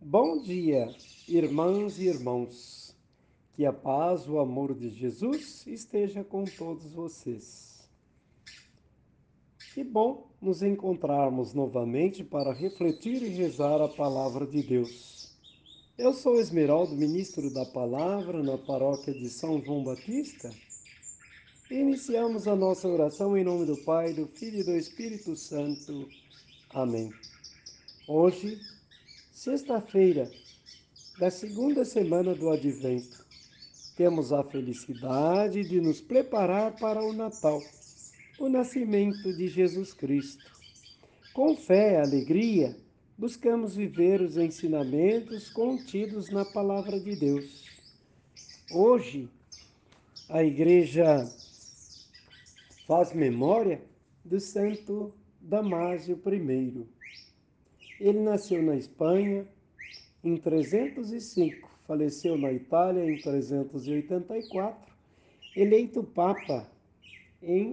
Bom dia, irmãs e irmãos. Que a paz, o amor de Jesus esteja com todos vocês. Que bom nos encontrarmos novamente para refletir e rezar a palavra de Deus. Eu sou Esmeraldo, ministro da palavra na paróquia de São João Batista. E iniciamos a nossa oração em nome do Pai, do Filho e do Espírito Santo. Amém. Hoje, sexta-feira, da segunda semana do Advento, temos a felicidade de nos preparar para o Natal, o nascimento de Jesus Cristo. Com fé e alegria, buscamos viver os ensinamentos contidos na Palavra de Deus. Hoje, a Igreja faz memória do Santo Damásio I. Ele nasceu na Espanha em 305, faleceu na Itália em 384, eleito Papa em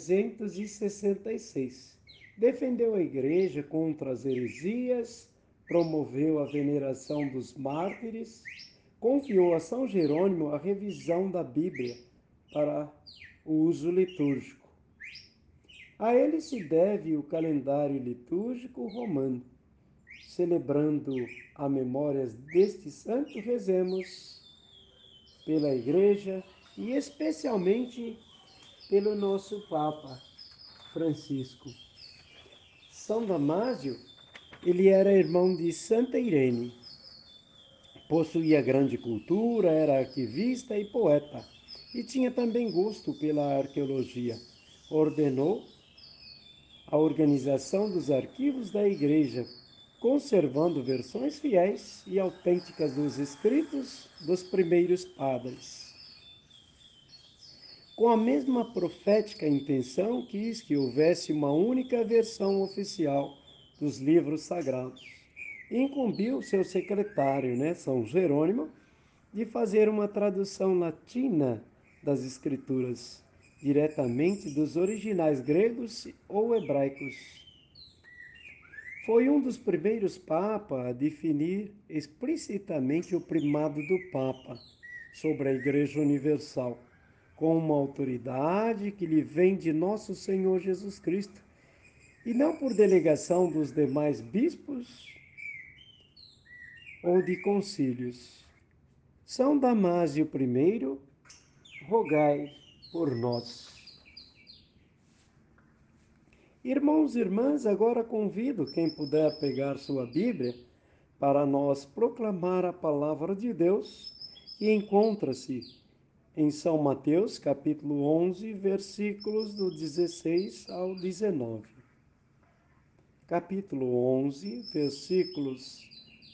366. Defendeu a Igreja contra as heresias, promoveu a veneração dos mártires, confiou a São Jerônimo a revisão da Bíblia para o uso litúrgico. A ele se deve o calendário litúrgico romano. Celebrando a memória deste santo, rezemos pela Igreja e especialmente pelo nosso Papa Francisco. São Damásio, ele era irmão de Santa Irene, possuía grande cultura, era arquivista e poeta, e tinha também gosto pela arqueologia. Ordenou a organização dos arquivos da Igreja, conservando versões fiéis e autênticas dos escritos dos primeiros padres. Com a mesma profética intenção, quis que houvesse uma única versão oficial dos livros sagrados. Incumbiu seu secretário, São Jerônimo, de fazer uma tradução latina das escrituras, diretamente dos originais gregos ou hebraicos. Foi um dos primeiros papas a definir explicitamente o primado do Papa sobre a Igreja Universal, com uma autoridade que lhe vem de nosso Senhor Jesus Cristo, e não por delegação dos demais bispos ou de concílios. São Damásio I, rogai por nós. Irmãos e irmãs, agora convido quem puder pegar sua Bíblia para nós proclamar a palavra de Deus, que encontra-se em São Mateus, capítulo 11, versículos do 16 ao 19. Capítulo 11, versículos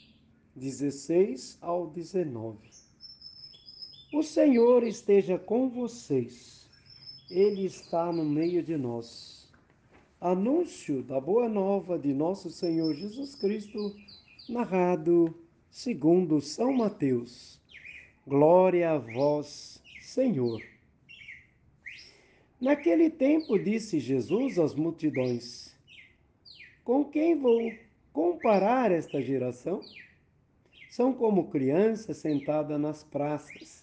16 ao 19. O Senhor esteja com vocês. Ele está no meio de nós. Anúncio da boa nova de nosso Senhor Jesus Cristo, narrado segundo São Mateus. Glória a vós, Senhor. Naquele tempo disse Jesus às multidões: Com quem vou comparar esta geração? São como crianças sentadas nas praças.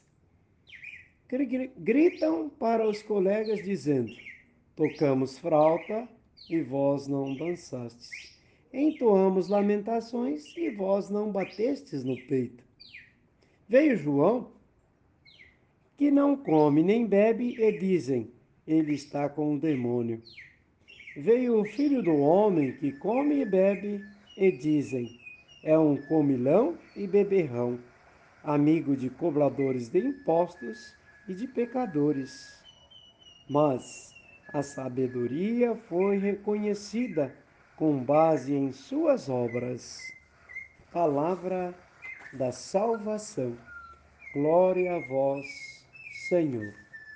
Gritam para os colegas dizendo: Tocamos flauta e vós não dançastes. Entoamos lamentações e vós não batestes no peito. Veio João, que não come nem bebe, e dizem: Ele está com o demônio. Veio o filho do homem, que come e bebe, e dizem: É um comilão e beberrão, amigo de cobradores de impostos e de pecadores. Mas a sabedoria foi reconhecida com base em suas obras. Palavra da salvação. Glória a vós, Senhor.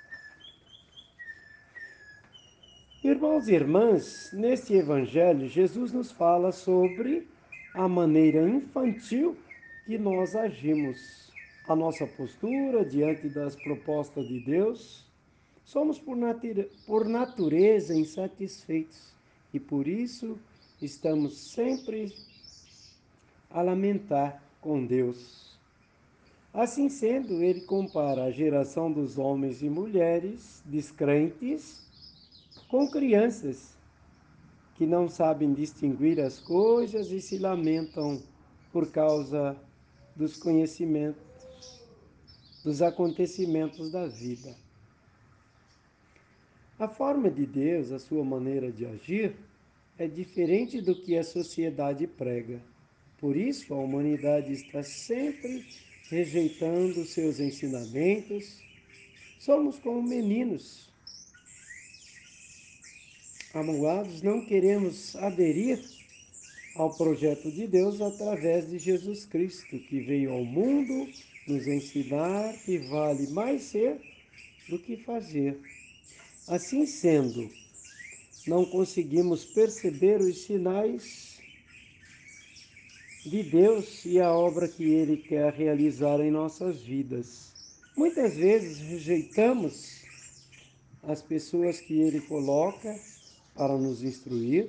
Irmãos e irmãs, neste Evangelho, Jesus nos fala sobre a maneira infantil que nós agimos, a nossa postura diante das propostas de Deus. Somos, por natureza, insatisfeitos e por isso estamos sempre a lamentar com Deus. Assim sendo, ele compara a geração dos homens e mulheres descrentes com crianças que não sabem distinguir as coisas e se lamentam por causa dos conhecimentos, dos acontecimentos da vida. A forma de Deus, a sua maneira de agir, é diferente do que a sociedade prega. Por isso, a humanidade está sempre rejeitando seus ensinamentos. Somos como meninos amuados, não queremos aderir ao projeto de Deus através de Jesus Cristo, que veio ao mundo nos ensinar que vale mais ser do que fazer. Assim sendo, não conseguimos perceber os sinais de Deus e a obra que Ele quer realizar em nossas vidas. Muitas vezes rejeitamos as pessoas que Ele coloca para nos instruir,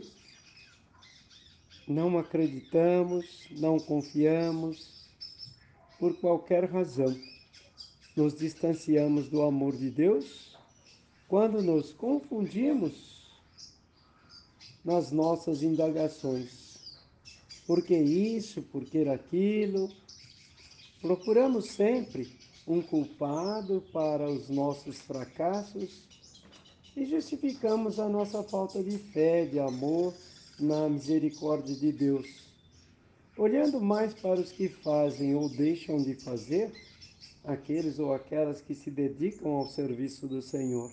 não acreditamos, não confiamos, por qualquer razão. Nos distanciamos do amor de Deus quando nos confundimos nas nossas indagações. Por que isso? Por que aquilo? Procuramos sempre um culpado para os nossos fracassos e justificamos a nossa falta de fé, de amor na misericórdia de Deus. Olhando mais para os que fazem ou deixam de fazer, aqueles ou aquelas que se dedicam ao serviço do Senhor.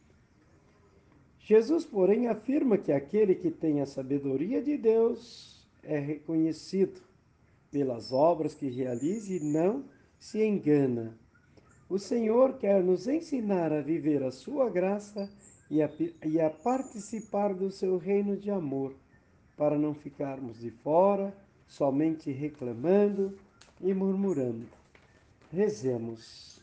Jesus, porém, afirma que aquele que tem a sabedoria de Deus é reconhecido pelas obras que realiza e não se engana. O Senhor quer nos ensinar a viver a sua graça e a participar do seu reino de amor, para não ficarmos de fora, somente reclamando e murmurando. Rezemos.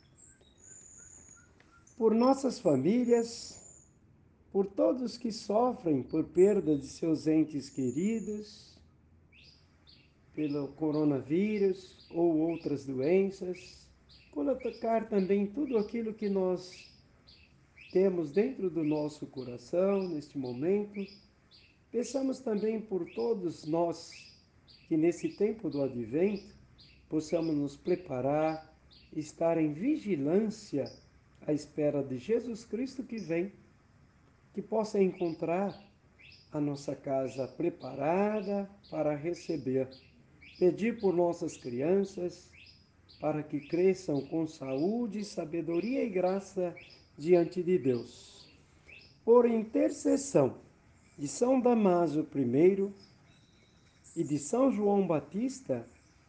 Por nossas famílias, por todos que sofrem por perda de seus entes queridos, pelo coronavírus ou outras doenças, colocar também tudo aquilo que nós temos dentro do nosso coração neste momento. Peçamos também por todos nós que nesse tempo do advento possamos nos preparar, estar em vigilância à espera de Jesus Cristo que vem, que possa encontrar a nossa casa preparada para receber. Pedir por nossas crianças para que cresçam com saúde, sabedoria e graça diante de Deus. Por intercessão de São Damaso I e de São João Batista,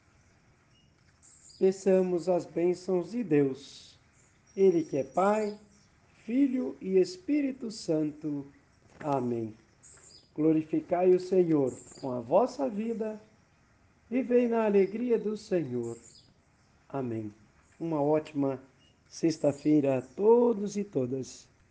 peçamos as bênçãos de Deus. Ele que é Pai, Filho e Espírito Santo. Amém. Glorificai o Senhor com a vossa vida, vivei na alegria do Senhor. Amém. Uma ótima sexta-feira a todos e todas.